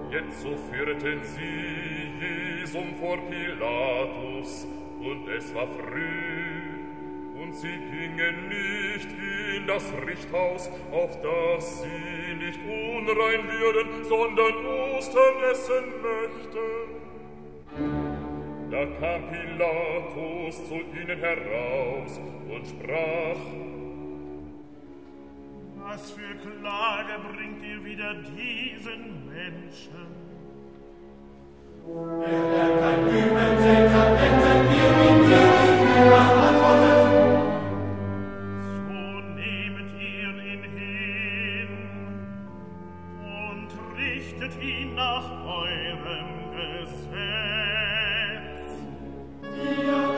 Jetzo führten sie Jesum vor Pilatus, und es war früh, und sie gingen nicht in das Richthaus, auf das sie nicht unrein würden, sondern Ostern essen möchten. Da kam Pilatus zu ihnen heraus und sprach: Was für Klage bringt ihr wieder diesen Menschen? Er lernt kein Übeltäter, hätten wir ihn dir antwortet. So nehmet ihr ihn hin und richtet ihn nach eurem Gesetz. Ja.